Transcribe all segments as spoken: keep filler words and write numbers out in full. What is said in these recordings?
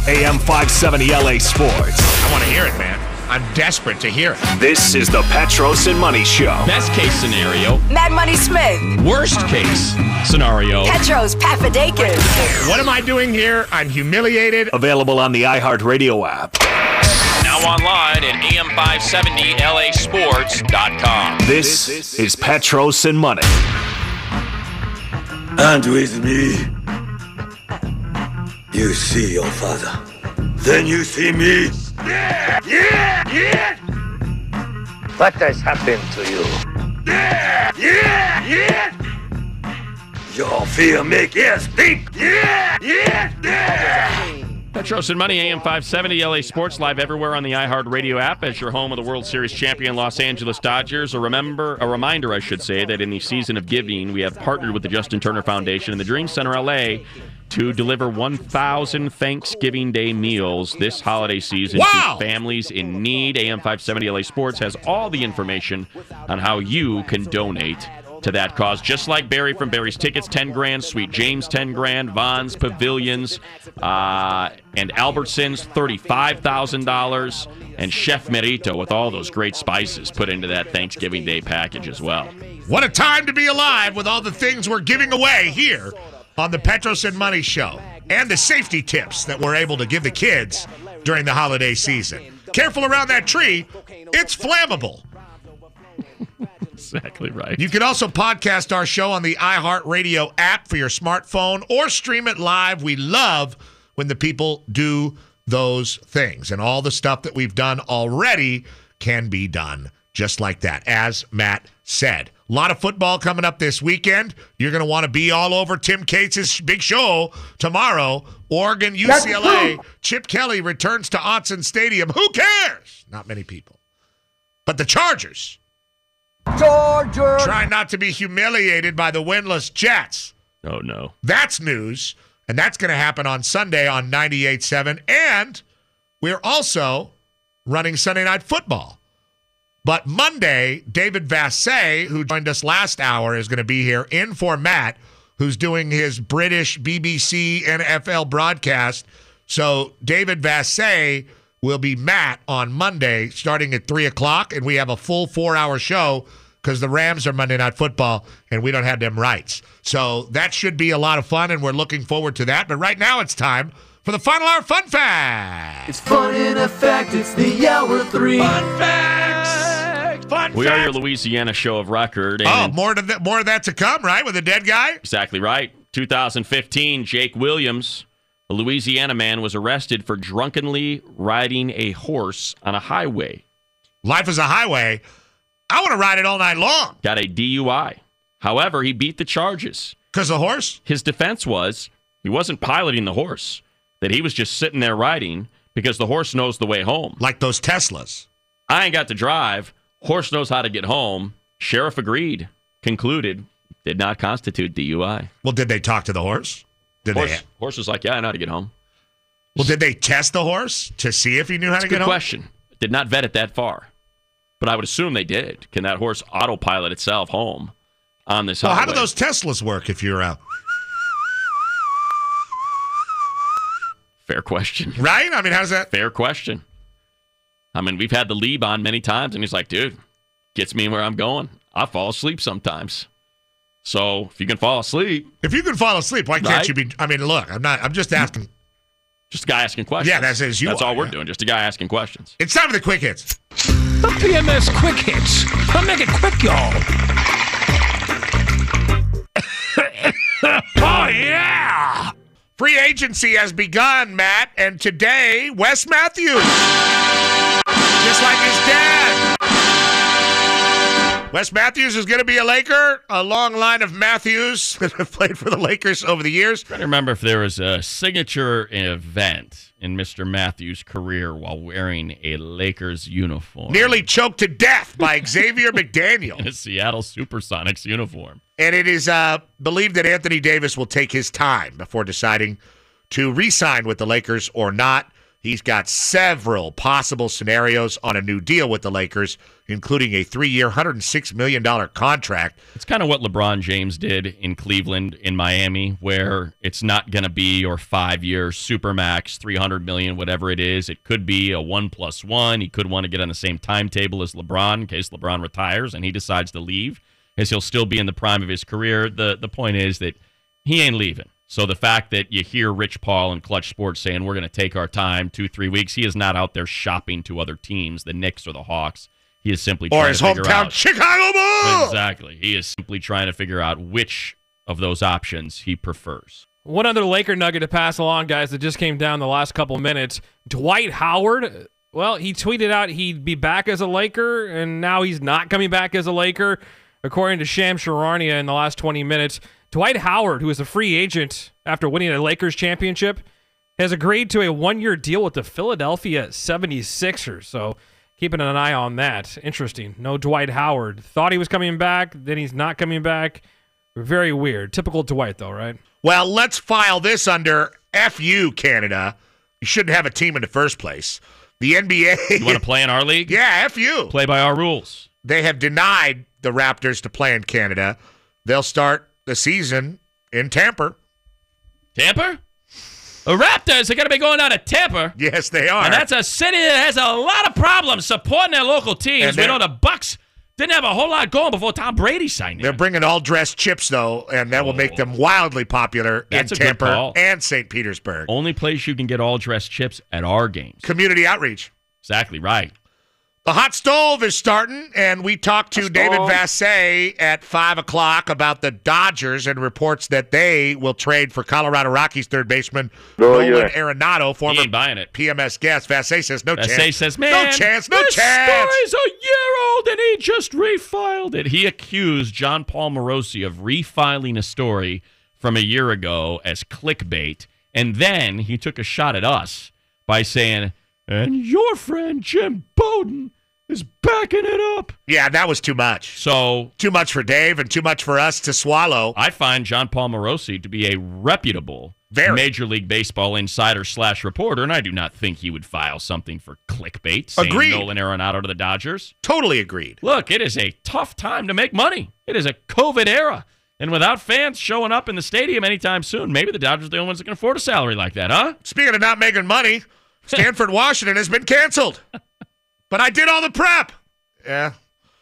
A M five seventy L A Sports. I want to hear it, man. I'm desperate to hear it. This is the Petros and Money Show. Best case scenario. Mad Money Smith. Worst case scenario. Petros Papadakis. What am I doing here? I'm humiliated. Available on the iHeartRadio app. Now online at A M five seventy L A sports dot com. This is Petros and Money. And with me, you see your father. Then you see me. Yeah! Yeah! Yeah! What has happened to you? Yeah! Yeah! Yeah! Your fear make ears think. Yeah! Yeah! Yeah! Petros and Money, A M five seventy L A Sports, live everywhere on the iHeartRadio app as your home of the World Series champion Los Angeles Dodgers. A remember, a reminder, I should say, that in the season of giving, we have partnered with the Justin Turner Foundation and the Dream Center L A to deliver one thousand Thanksgiving Day meals this holiday season Wow. to families in need. A M five seventy L A Sports has all the information on how you can donate to that cause. Just like Barry from Barry's Tickets, ten grand, Sweet James, ten grand, Vaughn's Pavilions, uh, and Albertsons, thirty-five thousand dollars, and Chef Merito with all those great spices put into that Thanksgiving Day package as well. What a time to be alive with all the things we're giving away here on the Petros and Money Show. And the safety tips that we're able to give the kids during the holiday season. Careful around that tree. It's flammable. Exactly right. You can also podcast our show on the iHeartRadio app for your smartphone or stream it live. We love when the people do those things. And all the stuff that we've done already can be done just like that, as Matt said. A lot of football coming up this weekend. You're going to want to be all over Tim Cates' big show tomorrow. Oregon, U C L A. Chip Kelly returns to Autzen Stadium. Who cares? Not many people. But the Chargers. Georgia. Try not to be humiliated by the winless Jets. Oh, no. That's news, and that's going to happen on Sunday on ninety-eight point seven. And we're also running Sunday Night Football. But Monday, David Vassay, who joined us last hour, is going to be here in for Matt, who's doing his British B B C N F L broadcast. So David Vassay will be Matt on Monday starting at three o'clock, and we have a full four-hour show because the Rams are Monday Night Football, and we don't have them rights. So that should be a lot of fun, and we're looking forward to that. But right now it's time for the Final Hour Fun Fact. It's fun in effect. It's the hour three. Fun Facts! Fun We facts. are your Louisiana show of record. And Oh, more, to th- more of that to come, right, with the dead guy? exactly right. two thousand fifteen, Jake Williams, a Louisiana man, was arrested for drunkenly riding a horse on a highway. Life is a highway. I want to ride it all night long. Got a D U I. However, he beat the charges. Because the horse? His defense was he wasn't piloting the horse, that he was just sitting there riding because the horse knows the way home. Like those Teslas. I ain't got to drive. Horse knows how to get home. Sheriff agreed. Concluded. Did not constitute D U I. Well, did they talk to the horse? Did Horse, they? horse was like, yeah, I know how to get home. Well, did they test the horse to see if he knew how That's to a get good home? question. Did not vet it that far. But I would assume they did. Can that horse autopilot itself home on this Well, highway? how do those Teslas work if you're out? Fair question. Right? I mean, how's that? Fair question. I mean, we've had the Lieb on many times, and he's like, dude, gets me where I'm going. I fall asleep sometimes. So if you can fall asleep, If you can fall asleep, why can't Right? you be? I mean, look, I'm not. I'm just asking. just a guy asking questions. Yeah, that's as you That's are, all we're yeah. doing, just a guy asking questions. It's time for the quick hits. The P M S Quick Hits. I'll make it quick, y'all. Oh yeah! Free agency has begun, Matt, and today Wes Matthews, just like his dad. Wes Matthews is going to be a Laker. A long line of Matthews that have played for the Lakers over the years. I remember if there was a signature event in Mister Matthews' career while wearing a Lakers uniform. Nearly choked to death by Xavier McDaniel. In a Seattle Supersonics uniform. And it is uh, believed that Anthony Davis will take his time before deciding to re-sign with the Lakers or not. He's got several possible scenarios on a new deal with the Lakers, including a three-year, one hundred six million dollars contract. It's kind of what LeBron James did in Cleveland, in Miami, where it's not going to be your five-year supermax, three hundred million dollars, whatever it is. It could be a one plus one. He could want to get on the same timetable as LeBron in case LeBron retires and he decides to leave, as he'll still be in the prime of his career. The, the point is that he ain't leaving. So the fact that you hear Rich Paul and Clutch Sports saying we're going to take our time, two, three weeks, he is not out there shopping to other teams, the Knicks or the Hawks. He is simply or trying his to figure hometown out, Chicago Bulls. Exactly. He is simply trying to figure out which of those options he prefers. One other Laker nugget to pass along, guys, that just came down the last couple of minutes. Dwight Howard, well, he tweeted out he'd be back as a Laker, and now he's not coming back as a Laker, according to Shams Charania in the last twenty minutes. Dwight Howard, who is a free agent after winning a Lakers championship, has agreed to a one-year deal with the Philadelphia seventy-sixers. So keeping an eye on that. Interesting. No Dwight Howard. Thought he was coming back, then he's not coming back. Very weird. Typical Dwight, though, right? Well, let's file this under F U, Canada. You shouldn't have a team in the first place. The N B A. You want to play in our league? Yeah, F U. Play by our rules. They have denied the Raptors to play in Canada. They'll start the season in Tampa. Tampa? The Raptors are going to be going down to Tampa. Yes, they are. And that's a city that has a lot of problems supporting their local teams. We know the Bucks didn't have a whole lot going before Tom Brady signed in. They're bringing all dressed chips, though, and that will make them wildly popular That's in a good Tampa call. and Saint Petersburg. Only place you can get all dressed chips at our games. Community outreach. Exactly right. The hot stove is starting, and we talked to David Vassay at five o'clock about the Dodgers and reports that they will trade for Colorado Rockies third baseman Oh, Nolan yeah. Arenado, He former ain't buying it. P M S guest. Vassay says no Vassay chance. says, man, no chance, no this chance. story's a year old, and he just refiled it. He accused John Paul Morosi of refiling a story from a year ago as clickbait, and then he took a shot at us by saying, and your friend Jim Bowden is backing it up. Yeah, that was too much. So Too much for Dave and too much for us to swallow. I find John Paul Morosi to be a reputable Very. Major League Baseball insider slash reporter, and I do not think he would file something for clickbait saying Agreed. Nolan Arenado to the Dodgers. Totally agreed. Look, it is a tough time to make money. It is a COVID era. And without fans showing up in the stadium anytime soon, maybe the Dodgers are the only ones that can afford a salary like that, huh? Speaking of not making money, Stanford, Washington has been canceled. But I did all the prep. Yeah.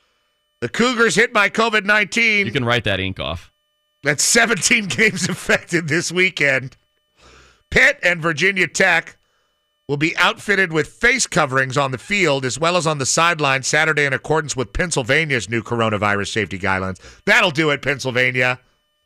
The Cougars hit by COVID nineteen. You can write that ink off. That's seventeen games affected this weekend. Pitt and Virginia Tech will be outfitted with face coverings on the field as well as on the sideline Saturday in accordance with Pennsylvania's new coronavirus safety guidelines. That'll do it, Pennsylvania.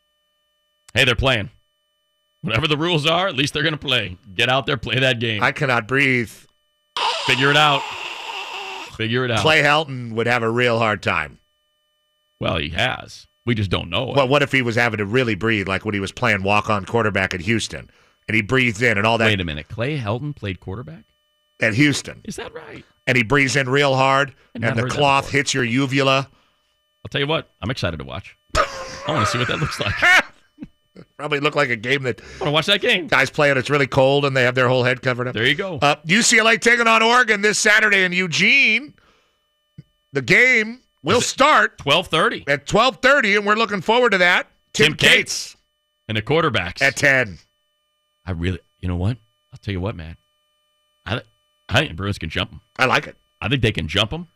Hey, they're playing. Whatever the rules are, at least they're going to play. Get out there, play that game. I cannot breathe. Figure it out. Figure it out. Clay Helton would have a real hard time. Well, he has. We just don't know it. Well, what if he was having to really breathe like when he was playing walk-on quarterback at Houston and he breathed in and all that Wait a minute. Clay Helton played quarterback? at Houston? Is that right? And he breathes in real hard I've and not the heard that cloth before. hits your uvula. I'll tell you what. I'm excited to watch. I want to see what that looks like. Probably look like a game that I want to watch that game. guys play and it's really cold and they have their whole head covered up. There you go. Uh, U C L A taking on Oregon this Saturday in Eugene. The game will start twelve thirty. at twelve thirty, and we're looking forward to that. Tim, Tim Cates. And the quarterbacks. at ten. I really, you know what? I'll tell you what, man. I, I think the Bruins can jump them. I like it. I think they can jump them.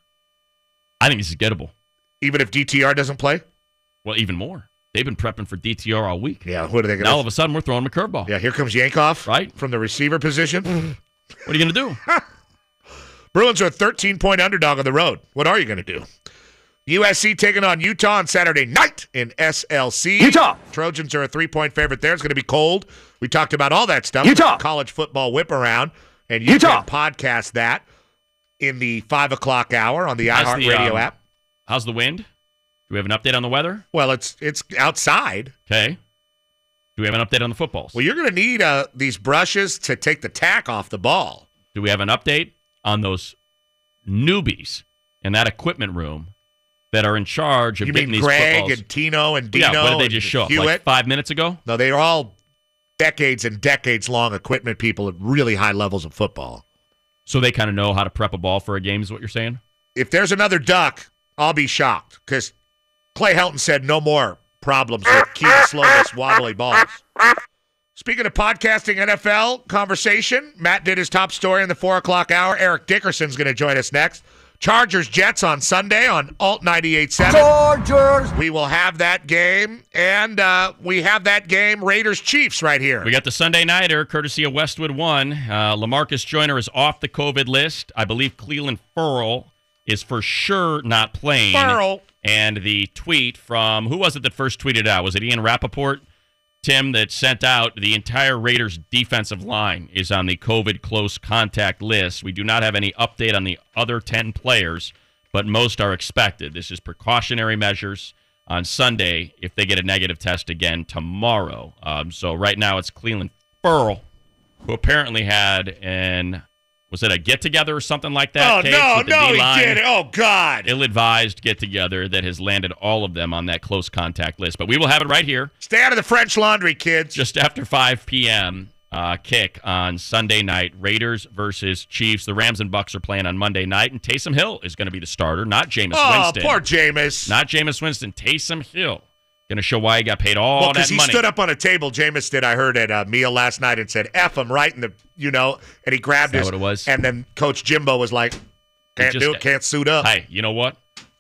I think this is gettable. Even if D T R doesn't play? Well, even more. They've been prepping for D T R all week. Yeah, what are they going Now all to of a sudden we're throwing them a curveball. Yeah, here comes Yankoff Right. from the receiver position. What are you going to do? Bruins are a thirteen-point underdog on the road. What are you going to do? U S C taking on Utah on Saturday night in S L C. Utah. Trojans are a three-point favorite there. It's going to be cold. We talked about all that stuff. Utah. College football whip around. And you Utah. can podcast that in the five o'clock hour on the How's the, iHeartRadio um, app. How's the wind? Do we have an update on the weather? Well, it's it's outside. Okay. Do we have an update on the footballs? Well, you're going to need uh, these brushes to take the tack off the ball. Do we have an update on those newbies in that equipment room that are in charge of You getting mean these Greg footballs? and Tino and Dino? Yeah, what did they and just show up? Hewitt? Like five minutes ago? No, they are all decades and decades long equipment people at really high levels of football. So they kind of know how to prep a ball for a game is what you're saying? If there's another duck, I'll be shocked because Clay Helton said no more problems with key slowness, wobbly balls. Speaking of podcasting N F L conversation, Matt did his top story in the four o'clock hour. Eric Dickerson's going to join us next. Chargers Jets on Sunday on Alt ninety-eight point seven. Chargers! We will have that game, and uh, we have that game Raiders Chiefs right here. We got the Sunday Nighter, courtesy of Westwood One. Uh, LaMarcus Joyner is off the COVID list. I believe Cleveland Ferrell is for sure not playing. Ferrell. And the tweet from, who was it that first tweeted out? Was it Ian Rappaport, Tim, that sent out the entire Raiders defensive line is on the COVID close contact list. We do not have any update on the other ten players, but most are expected. This is precautionary measures on Sunday if they get a negative test again tomorrow. Um, so right now it's Cleveland Ferrell, who apparently had an, was it a get-together or something like that? Oh, Case, no, with the no, D-line? he did it. Oh, God. Ill-advised get-together that has landed all of them on that close contact list. But we will have it right here. Stay out of the French Laundry, kids. Just after five p.m. Uh, kick on Sunday night. Raiders versus Chiefs. The Rams and Bucks are playing on Monday night, and Taysom Hill is going to be the starter, not Jameis oh, Winston. poor Jameis. Not Jameis Winston. Taysom Hill. Going to show why he got paid all well, that because he money. stood up on a table, Jameis did, I heard at a meal last night, and said, F him right in the, you know, and he grabbed Is that his. what it was? And then Coach Jimbo was like, can't just- do it, can't suit up. Hey, you know what?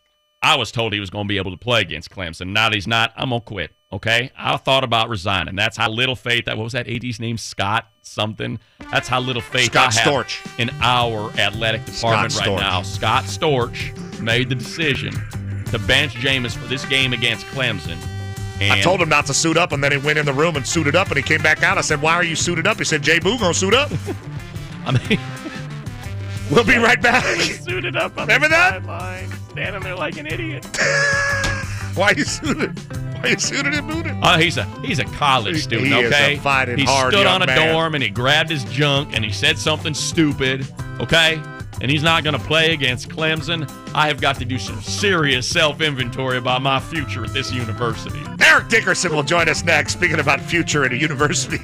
I was told he was going to be able to play against Clemson. Now that he's not, I'm going to quit, okay? I thought about resigning. That's how little faith, that what was that A D's name? Scott something? That's how little faith Scott I have Storch. in our athletic department Scott right Storch. now. Scott Storch made the decision to bench Jameis for this game against Clemson. And I told him not to suit up, and then he went in the room and suited up, and he came back out. I said, why are you suited up? He said, Jay Boo gonna suit up. I mean, We'll be right back. suited up on Remember the that? sideline, standing there like an idiot. Why you suited? Why you suited and booted? Oh, he's a he's a college He- student, he is okay? a fighting he hard stood young on a man. dorm and he grabbed his junk and he said something stupid, okay? And he's not going to play against Clemson. I have got to do some serious self-inventory about my future at this university. Eric Dickerson will join us next, speaking about future at a university.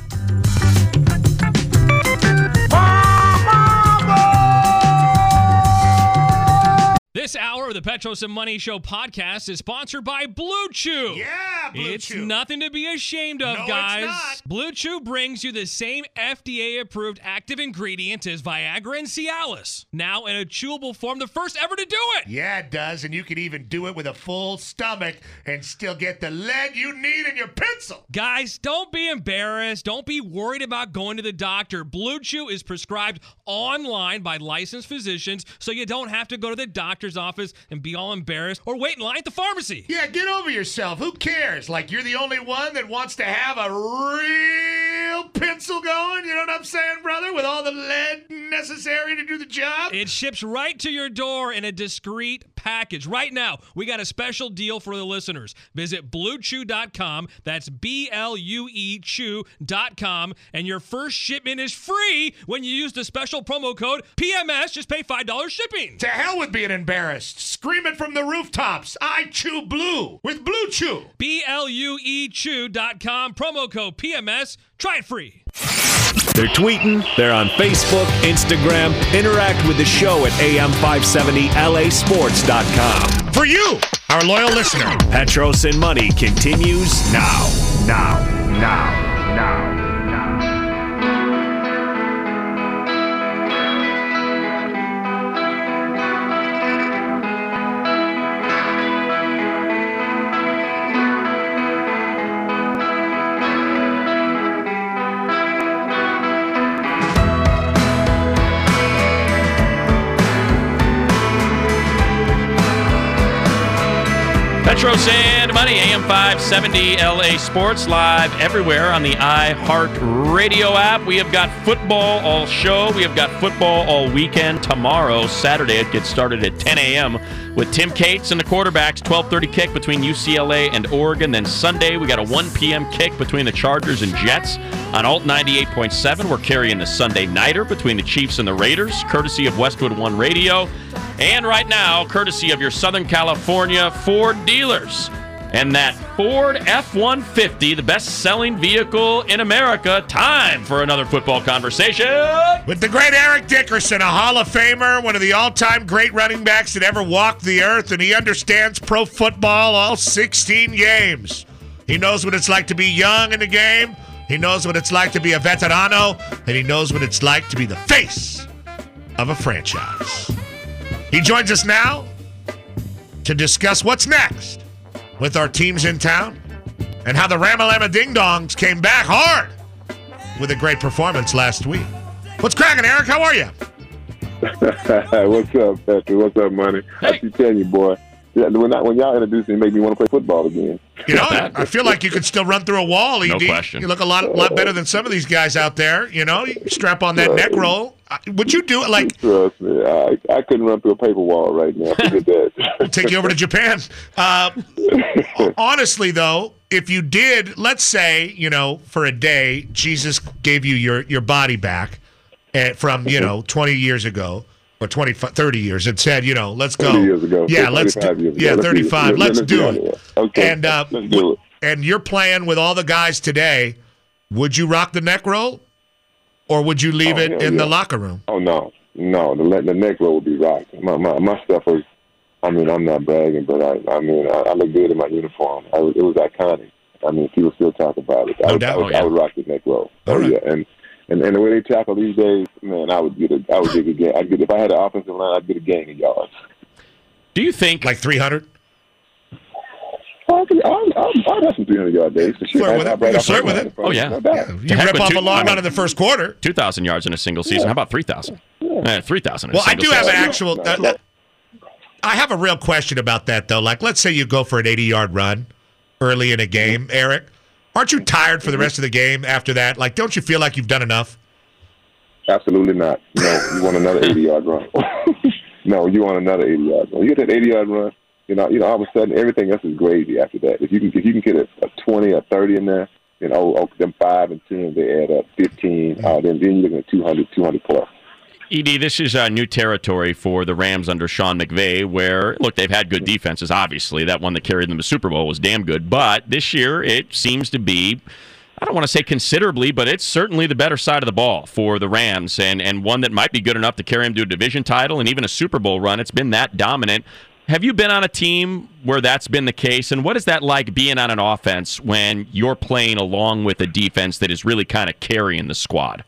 This hour of the Petros and Money Show podcast is sponsored by Blue Chew. Yeah, Blue it's Chew. nothing to be ashamed of, No, it's guys. not. Blue Chew brings you the same F D A-approved active ingredient as Viagra and Cialis. Now in a chewable form, the first ever to do it. Yeah, it does, and you can even do it with a full stomach and still get the lead you need in your pencil. Guys, don't be embarrassed. Don't be worried about going to the doctor. Blue Chew is prescribed online by licensed physicians, so you don't have to go to the doctor's office and be all embarrassed or wait in line at the pharmacy. Yeah, get over yourself. Who cares? Like, you're the only one that wants to have a real pencil going, you know what I'm saying, brother? With all the lead necessary to do the job? It ships right to your door in a discreet package. Right now, we got a special deal for the listeners. Visit blue chew dot com. That's B L U E chew dot com. And your first shipment is free when you use the special promo code P M S. Just pay five dollars shipping. To hell with being embarrassed. Scream it from the rooftops. I chew blue with Blue Chew. B L U E chew dot com. Promo code P M S. Try it free. They're tweeting, they're on Facebook, Instagram. Interact with the show at A M five seventy L A sports dot com. For you, our loyal listener. Petros and Money continues now. Now. Now. Now. Now. Petros and Money, A M five seventy L A Sports, live everywhere on the iHeart Radio app. We have got football all show. We have got football all weekend. Tomorrow, Saturday, it gets started at ten a.m. with Tim Cates and the quarterbacks. twelve thirty kick between U C L A and Oregon. Then Sunday, we got a one p.m. kick between the Chargers and Jets. On Alt ninety-eight point seven, we're carrying the Sunday Nighter between the Chiefs and the Raiders, courtesy of Westwood One Radio. And right now, courtesy of your Southern California Ford dealers. and that Ford F one fifty, the best-selling vehicle in America. Time for another football conversation with the great Eric Dickerson, a Hall of Famer, one of the all-time great running backs that ever walked the earth, and he understands pro football, all sixteen games. He knows what it's like to be young in the game. He knows what it's like to be a veterano, and he knows what it's like to be the face of a franchise. He joins us now to discuss what's next with our teams in town and how the Ramalama Ding Dongs came back hard with a great performance last week. What's cracking, Eric? How are you? What's up, Patrick? What's up, Money? Hey. I keep telling you, boy. Yeah, when, I, when y'all introduce me, it make me want to play football again. You know, I feel like you could still run through a wall, E D. No question. You look a lot, lot better than some of these guys out there. You know, you strap on that Right. neck roll. Would you do it like? Trust me, I, I couldn't run through a paper wall right now. Forget that. We'll take you over to Japan. Uh, honestly, though, if you did, let's say, you know, for a day, Jesus gave you your, your body back uh, from, you know, twenty years ago or twenty, thirty years and said, you know, let's go. thirty years ago. Yeah, let's do, years yeah, ago. Let's do it. thirty-five. Let's, Let's, let's do do it. it. Okay. And, uh, Let's do it. and you're playing with all the guys today. Would you rock the neck roll or would you leave Oh, it hell in yeah. the locker room? Oh, no. No, the, the neck roll would be rocked. My, my, my stuff was, I mean, I'm not bragging, but I, I mean, I, I look good in my uniform. I was, it was iconic. I mean, people still talk about it. I, No would, doubt. I, would, Oh, yeah. I would rock the neck roll. All Oh, right. yeah. And, and and the way they tackle these days, man, I would get a, I would get a gang. I'd get, if I had an offensive line, I'd get a gang of yards. Do you think, Like three hundred? I'll, I'll, I'll, I'll have some three hundred yard days for sure. Flirt with I'll- it. I'll bring You up flirt my with line it. in front Oh, of yeah. you, no doubt. You To heck rip with off two- a long run in the first quarter. two thousand yards in a single season? How about three thousand? Uh, three thousand in a Well, I single do have an season. actual. Uh, I have a real question about that, though. Like, let's say you go for an eighty-yard run early in a game, Eric. Aren't you tired for the rest of the game after that? Like, don't you feel like you've done enough? Absolutely not. No, you want another eighty yard run. No, you want another eighty yard run. You get that eighty yard run, you know, you know, all of a sudden everything else is gravy after that. If you can, if you can get a, a twenty or thirty in there, you know, oh, them five and ten, they add up fifteen. Uh, then, then you're looking at two hundred, two hundred plus. E D, this is uh, new territory for the Rams under Sean McVay, where, look, they've had good defenses, obviously. That one that carried them to the Super Bowl was damn good. But this year, it seems to be, I don't want to say considerably, but it's certainly the better side of the ball for the Rams, and, and one that might be good enough to carry them to a division title and even a Super Bowl run. It's been that dominant. Have you been on a team where that's been the case? And what is that like being on an offense when you're playing along with a defense that is really kind of carrying the squad?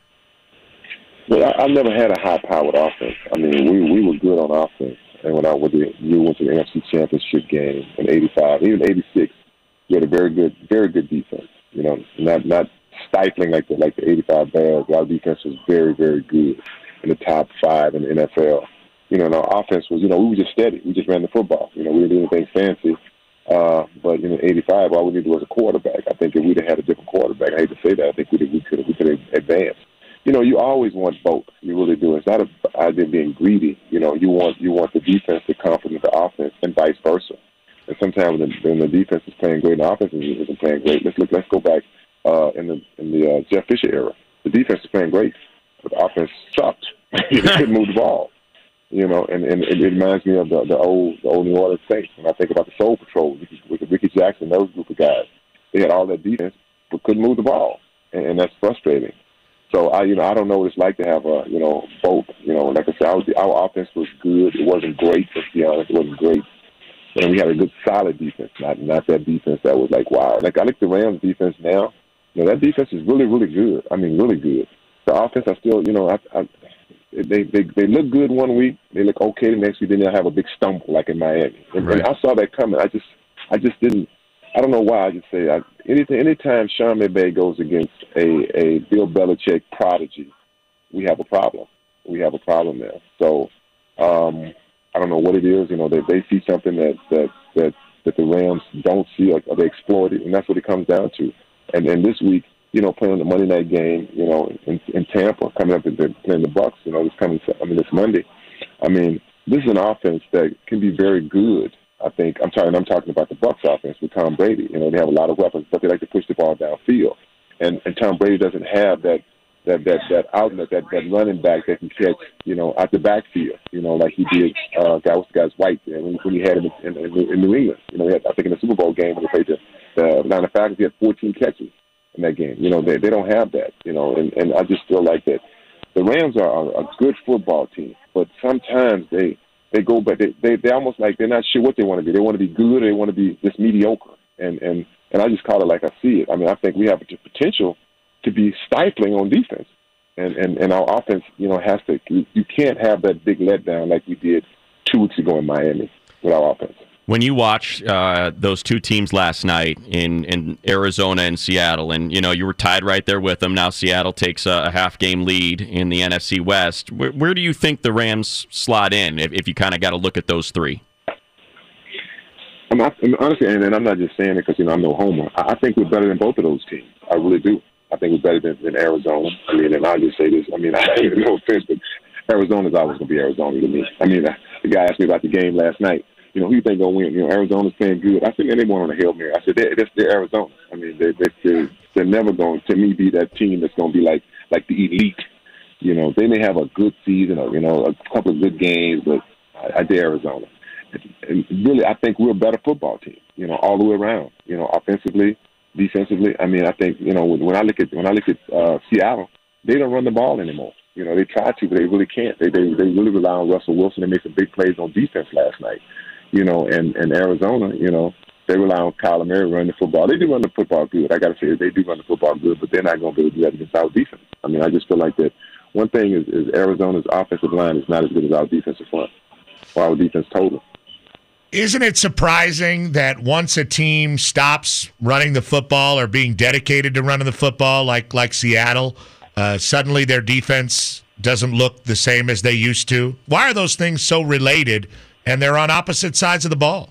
Well, I, I never had a high-powered offense. I mean, we we were good on offense. And when I went to, you went to the N F C Championship game in eighty-five, even eighty-six, we had a very good, very good defense. You know, not not stifling like the like the eighty-five Bears. Our defense was very, very good, in the top five in the N F L. You know, and our offense was, you know, we were just steady. We just ran the football. You know, we didn't do anything fancy. Uh, but in eighty-five, all we needed was a quarterback. I think if we'd have had a different quarterback, I hate to say that, I think we we could we could have advanced. You know, you always want both. You really do. It's not a idea of being greedy. You know, you want you want the defense to complement the offense, and vice versa. And sometimes when the, when the defense is playing great and the offense isn't playing great, let's look. Let's go back uh, in the in the uh, Jeff Fisher era. The defense was playing great, but the offense sucked. They couldn't move the ball. You know, and, and it reminds me of the, the old the old New Orleans Saints. When I think about the Soul Patrol with Ricky Jackson, those group of guys, they had all that defense but couldn't move the ball, and, and that's frustrating. So I, you know, I don't know what it's like to have a, you know, both. You know, like I said, I was, our offense was good. It wasn't great, let's be honest. It wasn't great, and we had a good, solid defense. Not not that defense that was like wow. Like I look at the Rams defense now. You know, that defense is really, really good. I mean, really good. The offense, I still, you know, I, I They, they they look good one week, they look okay the next week, then they'll have a big stumble like in Miami. And, Right. and I saw that coming. I just I just didn't. I don't know why. I just say I, anything. Anytime Sean McVay goes against a, a Bill Belichick prodigy, we have a problem. We have a problem there. So um, I don't know what it is. You know, they they see something that that that, that the Rams don't see, or, or they exploit it, and that's what it comes down to. And and this week, you know, playing the Monday night game, you know, in, in Tampa, coming up and playing the Bucs, you know, this coming, I mean, this Monday. I mean, this is an offense that can be very good. I think I'm talking. I'm talking about the Bucs offense with Tom Brady. You know, they have a lot of weapons, but they like to push the ball downfield, and and Tom Brady doesn't have that that that that outlet, that that running back that can catch, you know, out the backfield, you know, like he did. Uh, guy was the guy's White there when, when he had him in, in, in New England. You know, he had, I think in the Super Bowl game when they played the the Atlanta Falcons, he had fourteen catches in that game. You know, they they don't have that. You know, and and I just feel like that the Rams are a, a good football team, but sometimes they they go, but they they they almost like they're not sure what they want to be. They want to be good, or they want to be just mediocre. And and and I just call it like I see it. I mean, I think we have the potential to be stifling on defense, and, and, and our offense, you know, has to. You, you can't have that big letdown like we did two weeks ago in Miami with our offense. When you watch uh, those two teams last night in, in Arizona and Seattle, and you know you were tied right there with them. Now Seattle takes a, a half game lead in the N F C West. Where, where do you think the Rams slot in if, if you kind of got to look at those three? I mean, I, I mean, honestly, and, and I'm not just saying it because you know I'm no homer. I, I think we're better than both of those teams. I really do. I think we're better than, than Arizona. I mean, and I'll just say this. I mean, I no offense, but Arizona's always going to be Arizona to me. I mean, uh, the guy asked me about the game last night. You know, who you think going to win? You know, Arizona's playing good. I said, man, they won on a Hail Mary. I said, they're, they're, they're Arizona. I mean, they, they, they're, they're never going to, me, be that team that's going to be like like the elite. You know, they may have a good season or, you know, a couple of good games, but I, I did Arizona. And really, I think we're a better football team, you know, all the way around, you know, offensively, defensively. I mean, I think, you know, when I look at when I look at uh, Seattle, they don't run the ball anymore. You know, they try to, but they really can't. They they, they really rely on Russell Wilson. They made some big plays on defense last night, you know, and, and Arizona, you know, they rely on Kyler Murray running the football. They do run the football good. I got to say, they do run the football good, but they're not going to be able to do that against our defense. I mean, I just feel like that one thing is, is Arizona's offensive line is not as good as our defensive front, or our defense total. Isn't it surprising that once a team stops running the football or being dedicated to running the football, like like Seattle, uh, suddenly their defense doesn't look the same as they used to? Why are those things so related, and they're on opposite sides of the ball?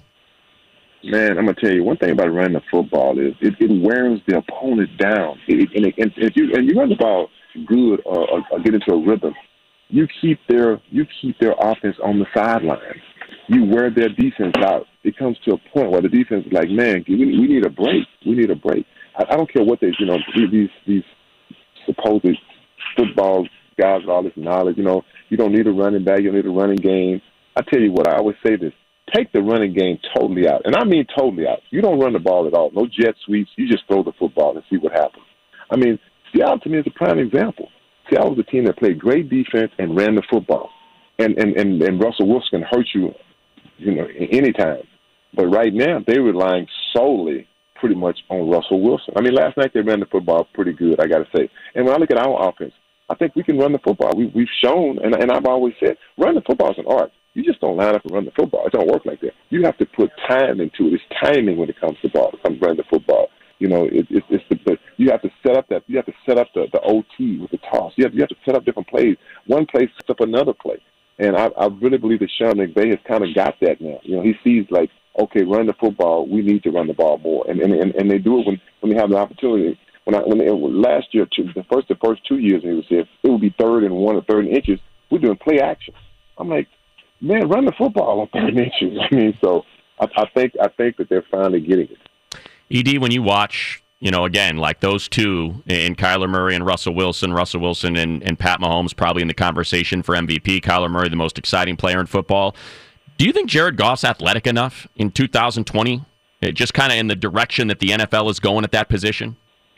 Man, I'm going to tell you, one thing about running the football is it, it wears the opponent down. It, and, it, and, if you, and you run the ball good or, or, or get into a rhythm, you keep their you keep their offense on the sideline. You wear their defense out. It comes to a point where the defense is like, man, we, we need a break. We need a break. I, I don't care what they, you know, these these supposed football guys with all this knowledge. You know, you don't need a running back. You don't need a running game. I tell you what, I always say this. Take the running game totally out. And I mean totally out. You don't run the ball at all. No jet sweeps. You just throw the football and see what happens. I mean, Seattle to me is a prime example. Seattle was a team that played great defense and ran the football. And, and, and, and Russell Wilson can hurt you, you know, anytime. But right now, they're relying solely pretty much on Russell Wilson. I mean, last night they ran the football pretty good, I got to say. And when I look at our offense, I think we can run the football. We, we've shown, and, and I've always said, run the football is an art. You just don't line up and run the football. It don't work like that. You have to put time into it. It's timing when it comes to ball, comes running the football. You know, it, it, it's the, the you have to set up that. You have to set up the, the O T with the toss. You have you have to set up different plays. One play sets up another play. And I, I really believe that Sean McVay has kind of got that now. You know, he sees like, okay, run the football. We need to run the ball more, and and, and, and they do it when, when they have the opportunity. When I when they, last year, two, the first the first two years, he was here, it would be third and one or third and inches. We're doing play action. I'm like, man, run the football on third and inches. I mean, so I, I think I think that they're finally getting it. E D, when you watch, you know, again, like those two in Kyler Murray and Russell Wilson, Russell Wilson and, and Pat Mahomes probably in the conversation for M V P, Kyler Murray the most exciting player in football. Do you think Jared Goff's athletic enough in two thousand twenty, just kind of in the direction that the N F L is going at that position?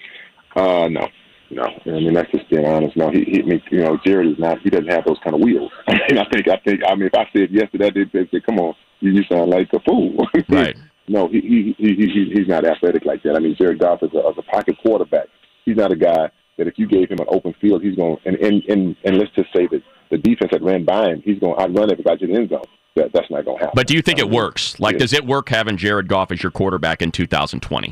Uh, no. No, I mean that's just being honest. No, he, he, you know, Jared is not. He doesn't have those kind of wheels. I mean, I think, I think, I mean, if I said yes to that, they'd say, "Come on, you, you sound like a fool." Right. No, he, he he he he's not athletic like that. I mean, Jared Goff is a, is a pocket quarterback. He's not a guy that if you gave him an open field, he's going and and and, and let's just say that the defense that ran by him, he's going to outrun everybody to the end zone. That, that's not going to happen. But do you think I it mean, works? Like, yeah. does it work having Jared Goff as your quarterback in two thousand twenty?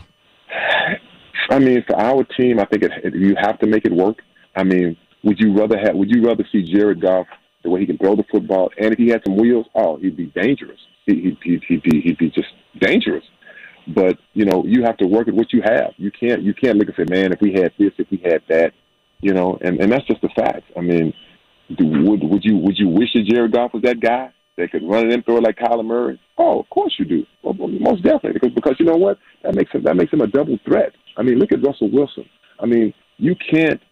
I mean, for our team, I think it, it, you have to make it work. I mean, would you rather have? Would you rather see Jared Goff the way he can throw the football, and if he had some wheels, oh, he'd be dangerous. He, he, he'd be he'd be just dangerous. But you know, you have to work at what you have. You can't you can't look and say, man, if we had this, if we had that, you know, and, and that's just the fact. I mean, do, would would you would you wish that Jared Goff was that guy that could run it and throw it like Kyler Murray? Oh, of course you do. Well, most definitely, because because you know what, that makes him that makes him a double threat. I mean, look at Russell Wilson. I mean, you can't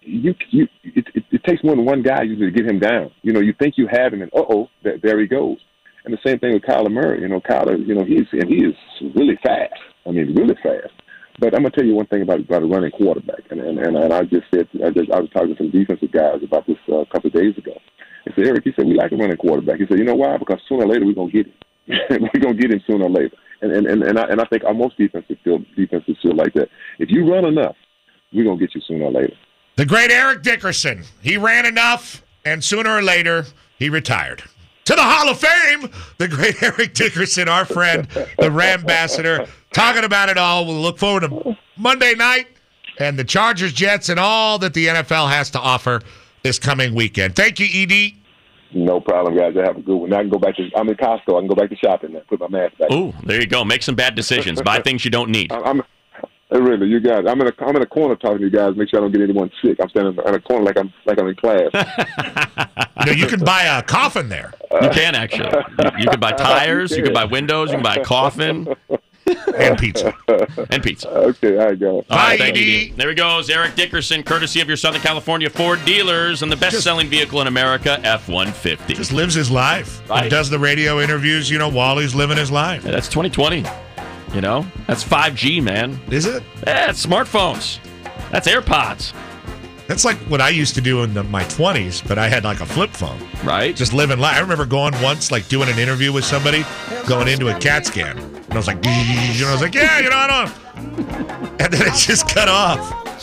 you you it, it, it takes more than one guy usually to get him down. You know, you think you have him, and uh oh, there he goes. And the same thing with Kyler Murray. You know, Kyler, you know, he's and he is really fast. I mean, really fast. But I'm gonna tell you one thing about about a running quarterback, and and, and, and I just said I just I was talking to some defensive guys about this uh, a couple of days ago. I said, Eric, he said we like a running quarterback. He said, you know why? Because sooner or later we're gonna get him. we're gonna get him sooner or later. And and and, and I and I think most defenses feel defenses feel like that. If you run enough, we're gonna get you sooner or later. The great Eric Dickerson. He ran enough, and sooner or later he retired. To the Hall of Fame, the great Eric Dickerson, our friend, the Rambassador, talking about it all. We'll look forward to Monday night and the Chargers, Jets, and all that the N F L has to offer this coming weekend. Thank you, E D. No problem, guys. I have a good one. Now I can go back to. I'm in Costco. I can go back to shopping now. Put my mask back. Ooh, there you go. Make some bad decisions. Buy things you don't need. I'm. Really, you guys. I'm in a. I'm in a corner talking to you guys. Make sure I don't get anyone sick. I'm standing in a corner like I'm like I'm in class. You know, you can buy a coffin there. You can actually. You, you can buy tires. You can. you can buy windows. You can buy a coffin. And pizza. And pizza. Okay, I go. All right, thank you. There he goes, Eric Dickerson, courtesy of your Southern California Ford dealers and the best-selling vehicle in America, F one fifty. Just lives his life. Right. He does the radio interviews, you know, while he's living his life. Yeah, that's twenty twenty. You know, that's five G, man. Is it? Yeah, it's smartphones. That's AirPods. That's like what I used to do in the, my twenties, but I had like a flip phone. Right. Just living life. I remember going once, like doing an interview with somebody, going into a CAT scan. And I was like, and I was like, yeah, you know, I don't. And then it just cut off.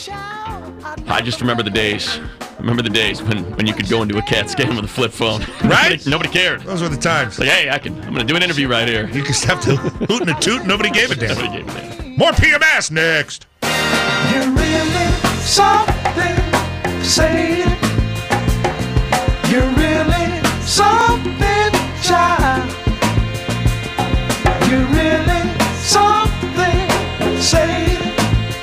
I just remember the days. Remember the days when, when you could go into a CAT scan with a flip phone. Right? nobody, nobody cared. Those were the times. Like, hey, I can, I'm going to do an interview right here. You just have to hoot and a toot. Nobody gave a damn. Nobody gave a damn. More P M S next. You're really something, say it. You're really something, child. You're really something, say it.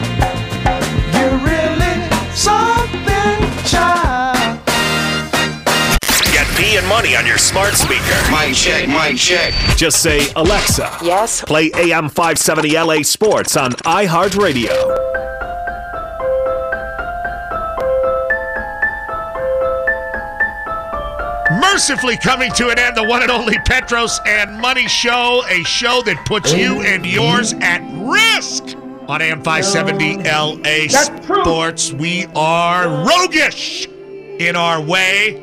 You're really something, child. Get P and money on your smart speaker. Mic check, mic check. Just say, Alexa, Yes. play A M five seventy L A Sports on iHeartRadio. Mercifully coming to an end, the one and only Petros and Money Show, a show that puts you and yours at risk on A M five seventy L A Sports. We are roguish in our way.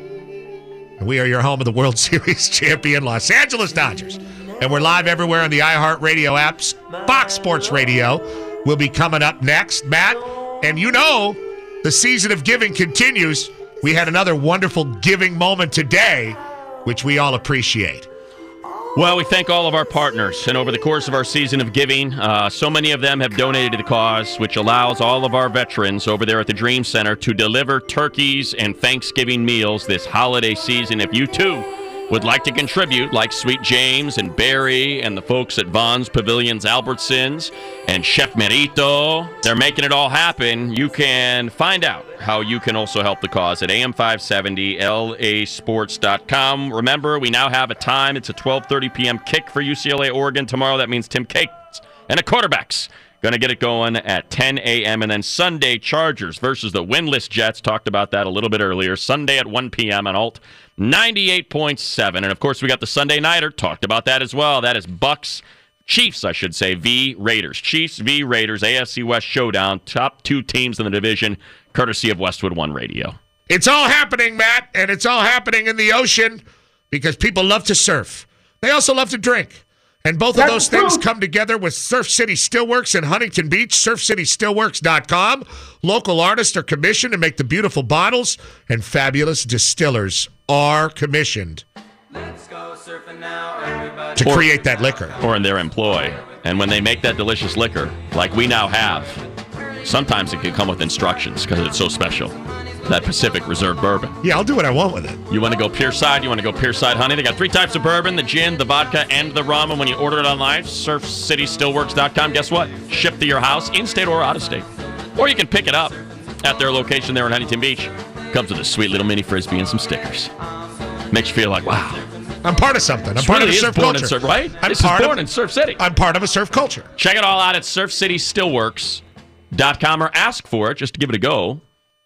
We are your home of the World Series champion Los Angeles Dodgers. And we're live everywhere on the iHeartRadio apps. Fox Sports Radio will be coming up next, Matt. And you know, the season of giving continues. We had another wonderful giving moment today, which we all appreciate. Well, we thank all of our partners, and over the course of our season of giving, uh, so many of them have donated to the cause, which allows all of our veterans over there at the Dream Center to deliver turkeys and Thanksgiving meals this holiday season. If you, too, would like to contribute, like Sweet James and Barry and the folks at Vaughn's Pavilions, Albertsons, and Chef Merito, they're making it all happen. You can find out how you can also help the cause at A M five seventy L A sports dot com. Remember, we now have a time. It's a twelve thirty p.m. kick for U C L A Oregon tomorrow. That means Tim Cates and the quarterbacks going to get it going at ten a.m. And then Sunday, Chargers versus the winless Jets. Talked about that a little bit earlier. Sunday at one p.m. on Alt ninety-eight point seven. And, of course, we got the Sunday Nighter. Talked about that as well. That is Bucks, Chiefs, I should say, v. Raiders. Chiefs v. Raiders, A F C West showdown. Top two teams in the division, courtesy of Westwood One Radio. It's all happening, Matt, and it's all happening in the ocean because people love to surf. They also love to drink. And both of those things come together with Surf City Steelworks in Huntington Beach, surf city steelworks dot com. Local artists are commissioned to make the beautiful bottles, and fabulous distillers are commissioned Let's go surfing now, everybody. to create that liquor. Or in their employ. And when they make that delicious liquor, like we now have, sometimes it can come with instructions because it's so special. That Pacific Reserve bourbon. Yeah, I'll do what I want with it. You want to go Pierside? You want to go Pierside Honey? They got three types of bourbon, the gin, the vodka, and the rum. And when you order it online, surf city steelworks dot com, guess what? Shipped to your house, in-state or out-of-state. Or you can pick it up at their location there in Huntington Beach. Comes with a sweet little mini Frisbee and some stickers. Makes you feel like, wow. I'm part of something. I'm This part really of a is surf born culture. in surf, right? I'm this part is born of, in Surf City. I'm part of a surf culture. Check it all out at surf city steelworks dot com or ask for it just to give it a go.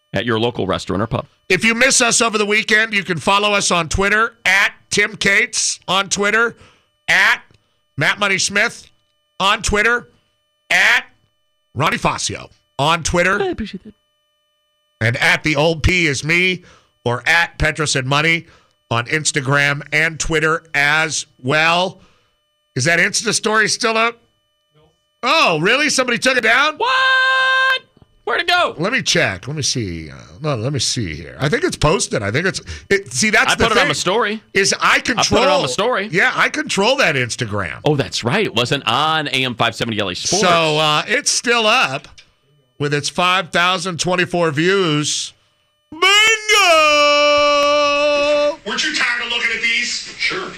at your local restaurant or pub. If you miss us over the weekend, you can follow us on Twitter, at Tim Cates on Twitter, at Matt Money Smith on Twitter, at Ronnie Fascio on Twitter. I appreciate that. And at the old P is me, or at Petros and Money on Instagram and Twitter as well. Is that Insta story still up? No. Oh, really? Somebody took it down? What? Where'd it go? Let me check. Let me see. Uh, no, let me see here. I think it's posted. I think it's. It, see, that's I the put thing. it on the story. Is I control. I put it on the story. Yeah, I control that Instagram. Oh, that's right. It wasn't on A M five seventy L A Sports. So uh, it's still up with its five thousand twenty-four views. Bingo! Weren't you tired of looking at these? Sure.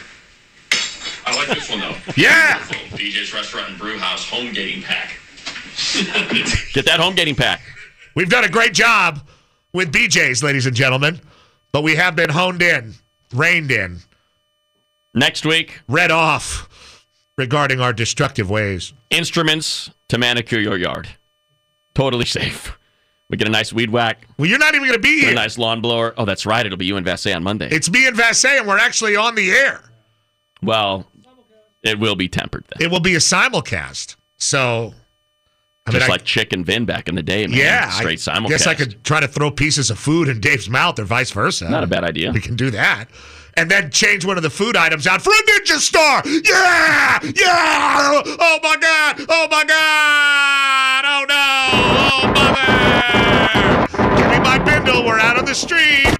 I like this one, though. Yeah. D J's Restaurant and Brew House home gating pack. Get that home gating pack. We've done a great job with B J's, ladies and gentlemen, but we have been honed in, reined in, Next week, read off regarding our destructive ways. Instruments to manicure your yard. Totally safe. We get a nice weed whack. Well, you're not even going to be Get here. a nice lawn blower. Oh, that's right. It'll be you and Vassay on Monday. It's me and Vassay, and we're actually on the air. Well, it will be tempered then. It will be a simulcast. So, I Just mean, like I, Chick and Vin back in the day, man. yeah, Straight I simulcast. guess I could try to throw pieces of food in Dave's mouth or vice versa. Not a bad idea. We can do that. And then change one of the food items out for a Ninja Star. Yeah! Yeah! Oh, my God! Oh, my God! Oh, no! Oh, mother! Give me my bindle. We're out on the street.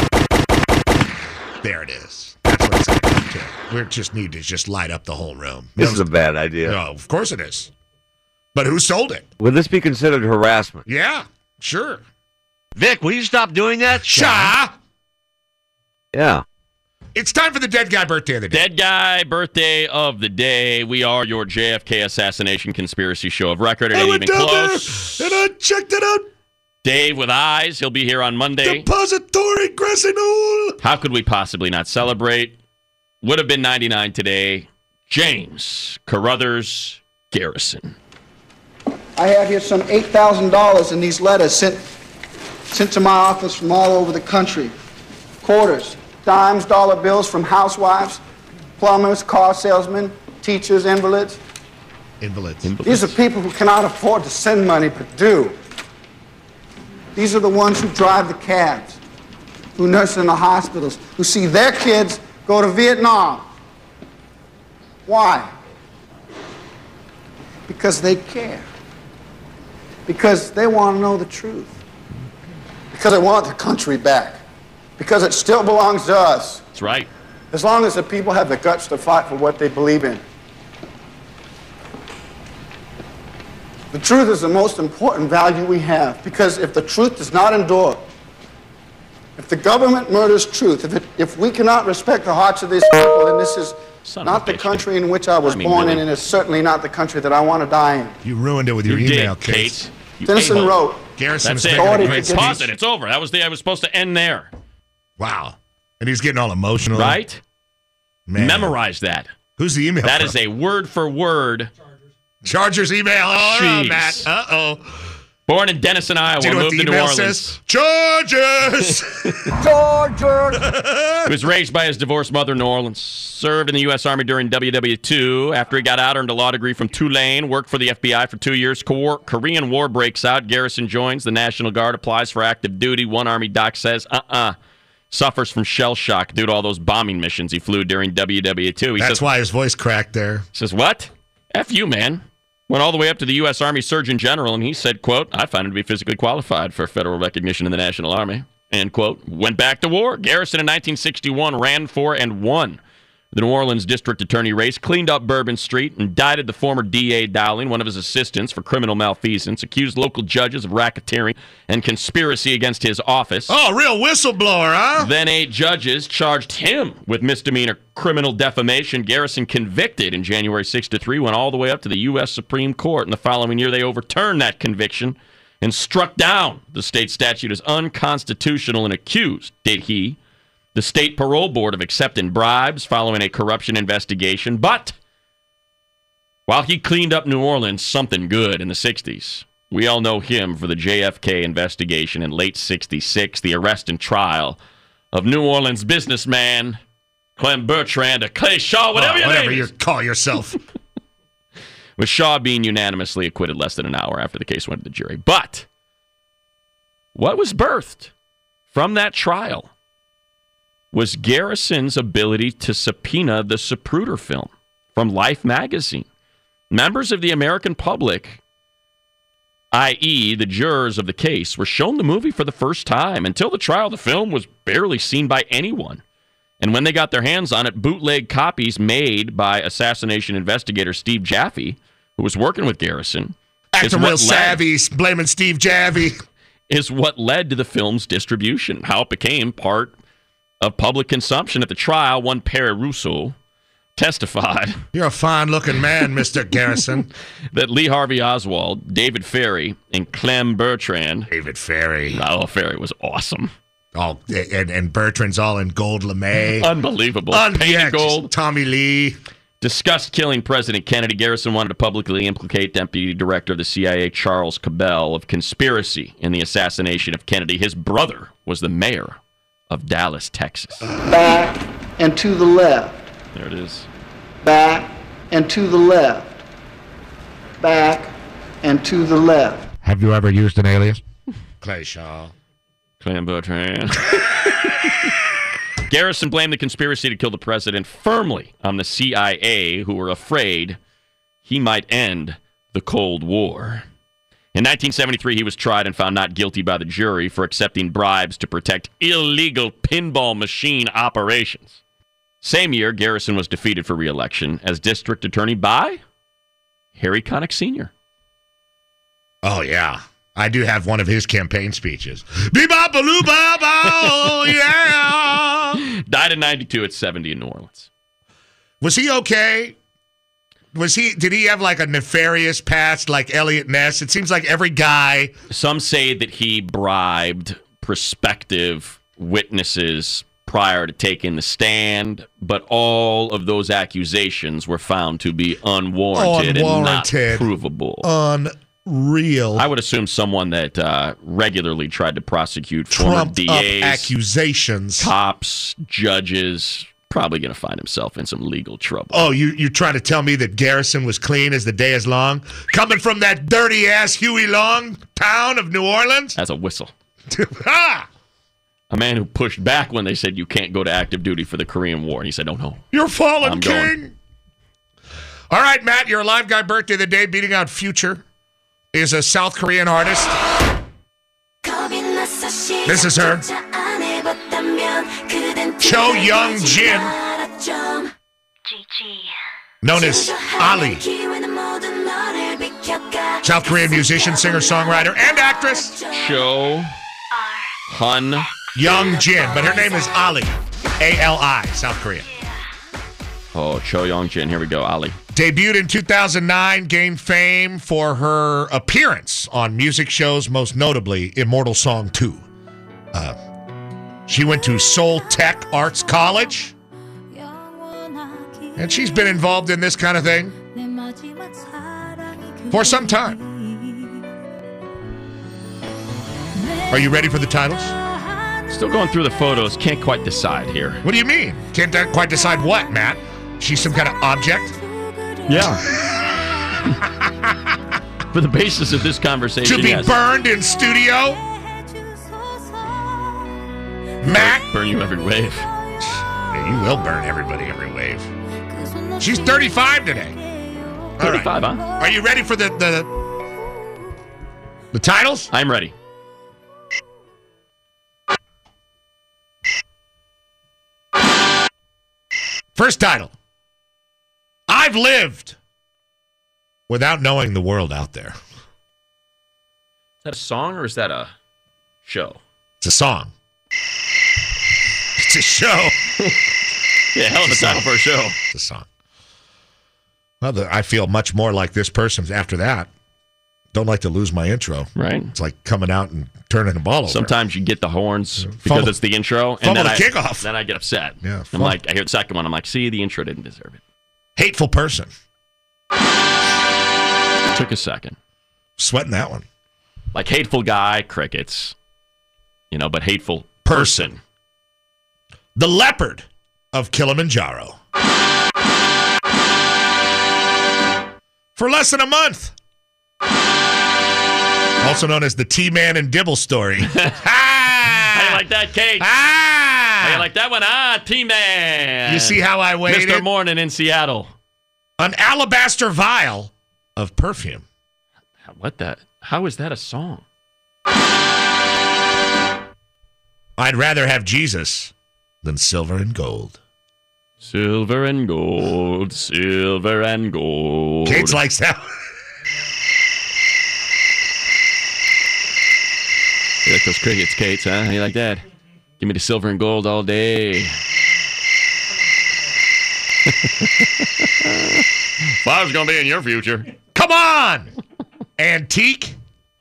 There it is. That's what it's going to do. We just need to just light up the whole room. This is a bad idea. No, of course it is. But who sold it? Would this be considered harassment? Yeah, sure. Vic, will you stop doing that? Cha! Yeah. It's time for the dead guy birthday of the day. Dead guy birthday of the day. We are your J F K assassination conspiracy show of record. It I ain't went even down close. there and I checked it out. Dave with eyes. He'll be here on Monday. Depository Grassy Knoll. How could we possibly not celebrate? Would have been ninety-nine today. James Carruthers Garrison. I have here some eight thousand dollars in these letters sent, sent to my office from all over the country. Quarters, dimes, dollar bills from housewives, plumbers, car salesmen, teachers, invalids. Invalids. These are people who cannot afford to send money but do. These are the ones who drive the cabs, who nurse in the hospitals, who see their kids go to Vietnam. Why? Because they care. Because they want to know the truth. Because they want the country back. Because it still belongs to us. That's right. As long as the people have the guts to fight for what they believe in. The truth is the most important value we have, because if the truth does not endure, if the government murders truth, if, it, if we cannot respect the hearts of these people, then this is Son not the bitch, country in which I was I mean, born really. in, and it's certainly not the country that I want to die in. You ruined it with your You email, did, Kate. Kate. You Tennyson a-hole. wrote, Garrison That's was it. making a Authority great to get Pause speech. it. It's over. That was the. I was supposed to end there. Wow. And he's getting all emotional. Right? Man. Memorize that. Who's the email That from? is a word for word. Chargers email. All right, Jeez. Matt. Uh-oh. Born in Denison, Iowa, Do you know what moved the to New email Orleans. says? Chargers! Georgia! He was raised by his divorced mother in New Orleans. Served in the U S Army during W W two. After he got out, earned a law degree from Tulane. Worked for the F B I for two years. Co- Korean War breaks out. Garrison joins the National Guard. Applies for active duty. One Army doc says, uh-uh. Suffers from shell shock due to all those bombing missions he flew during W W two. He That's says, why his voice cracked there. says, what? F you, man. Went all the way up to the U S Army Surgeon General, and he said, quote, I find him to be physically qualified for federal recognition in the National Army, end quote. Went back to war. Garrison in nineteen sixty-one ran for and won the New Orleans district attorney race, cleaned up Bourbon Street, indicted the former D A Dowling, one of his assistants, for criminal malfeasance, accused local judges of racketeering and conspiracy against his office. Oh, real whistleblower, huh? Then eight judges charged him with misdemeanor criminal defamation. Garrison convicted in January sixty-three, went all the way up to the U S Supreme Court. And the following year, they overturned that conviction and struck down the state statute as unconstitutional and accused, did he, the state parole board of accepting bribes following a corruption investigation. But while he cleaned up New Orleans something good in the sixties, We all know him for the J F K investigation in late sixty-six, the arrest and trial of New Orleans businessman Clem Bertrand, or Clay Shaw, whatever, oh, your whatever name you is. call yourself. With Shaw being unanimously acquitted less than an hour after the case went to the jury. But what was birthed from that trial was Garrison's ability to subpoena the Zapruder film from Life magazine. Members of the American public, that is the jurors of the case, were shown the movie for the first time. Until the trial, the film was barely seen by anyone. And when they got their hands on it, bootleg copies made by assassination investigator Steve Jaffe, who was working with Garrison, Acting real savvy, blaming Steve Jaffe, is what led to the film's distribution, how it became part of public consumption. At the trial, one Perry Russo testified. You're a fine-looking man, Mister Garrison. That Lee Harvey Oswald, David Ferry, and Clem Bertrand. David Ferry. Oh, Ferry was awesome. Oh, and, and Bertrand's all in gold lame. Unbelievable. Un- Painted yeah, gold. Tommy Lee. Discussed killing President Kennedy. Garrison wanted to publicly implicate Deputy Director of the C I A, Charles Cabell, of conspiracy in the assassination of Kennedy. His brother was the mayor of Dallas, Texas. Back and to the left. There it is. Back and to the left. Back and to the left. Have you ever used an alias? Clay Shaw. Clem Bertrand. Garrison blamed the conspiracy to kill the president firmly on the C I A, who were afraid he might end the Cold War. In nineteen seventy-three, he was tried and found not guilty by the jury for accepting bribes to protect illegal pinball machine operations. Same year, Garrison was defeated for re-election as district attorney by Harry Connick Senior Oh, yeah. I do have one of his campaign speeches. Be-ba-ba-loo-ba-ba, yeah. Died in ninety-two at seventy in New Orleans. Was he okay? Was he? Did he have like a nefarious past like Elliot Ness? It seems like every guy... Some say that he bribed prospective witnesses prior to taking the stand, but all of those accusations were found to be unwarranted, Unwarranted. and not provable. Unreal. I would assume someone that uh, regularly tried to prosecute former Trumped D up As, accusations. cops, judges, probably going to find himself in some legal trouble. Oh, you you trying to tell me that Garrison was clean as the day is long? Coming from that dirty-ass Huey Long town of New Orleans? As a whistle. ah! A man who pushed back when they said you can't go to active duty for the Korean War. And he said, oh, no. You're fallen I'm king. going. All right, Matt, your live guy birthday of the day, beating out Future, is a South Korean artist. This is her. Cho Young Jin, known as Ali. South Korean musician, singer, songwriter, and actress. Cho Hun Young Jin, but her name is Ali. A L I, South Korean. Oh, Cho Young Jin. Here we go, Ali. Debuted in two thousand nine, gained fame for her appearance on music shows, most notably Immortal Song two. Uh, she went to Seoul Tech Arts College, and she's been involved in this kind of thing for some time. Are you ready for the titles? Still going through the photos. Can't quite decide here. What do you mean? Can't de- quite decide what, Matt? She's some kind of object? Yeah. For the basis of this conversation, To be yes. burned in studio? Matt? Burn you every wave. Yeah, you will burn everybody every wave. She's thirty-five today. All thirty-five, right. huh? Are you ready for the, the the titles? I'm ready. First title. I've lived without knowing the world out there. Is that a song or is that a show? It's a song. It's a show. Yeah, hell of a title for a show. It's a song. Well, the, I feel much more like this person after that. Don't like to lose my intro. Right. It's like coming out and turning the ball over. Sometimes you get the horns because Fumble- it's the intro, and fumble then the I, kickoff. then I get upset. Yeah, I'm fumble. like, I hear the second one. I'm like, see, the intro didn't deserve it. Hateful person. Took a second. Sweating that one. Like hateful guy, crickets. You know, but hateful person. The leopard of Kilimanjaro. For less than a month. Also known as the T-Man and Dibble story. How you like that, Kate? Ah! How you like that one? Ah, T-Man. You see how I waited? Mister Morning in Seattle. An alabaster vial of perfume. What the? How is that a song? I'd rather have Jesus than silver and gold. Silver and gold, silver and gold. Kate's likes that. You like those crickets, Kate's, huh? You like that? Give me the silver and gold all day. Five's gonna be in your future. Come on! Antique.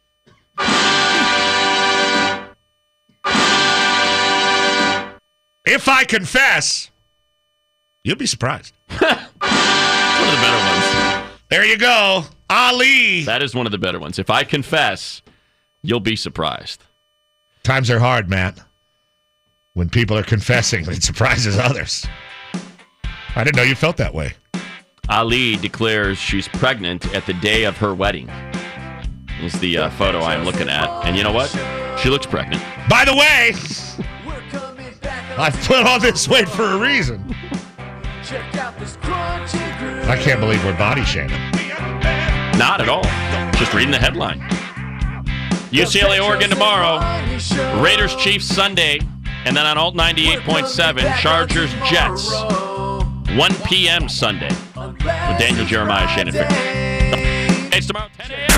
If I confess, you'll be surprised. One of the better ones. There you go. Ali. That is one of the better ones. If I confess, you'll be surprised. Times are hard, Matt. When people are confessing, it surprises others. I didn't know you felt that way. Ali declares she's pregnant at the day of her wedding. Is the uh, photo I'm looking at. And you know what? She looks pregnant. By the way, I've put all this weight for a reason. I can't believe we're body shaming. Not at all. Just reading the headline. U C L A Oregon tomorrow. Raiders Chiefs Sunday. And then on Alt ninety-eight point seven, Chargers Jets. one p.m. Sunday. With Daniel Jeremiah, Shannon Ficker. It's tomorrow, ten a.m.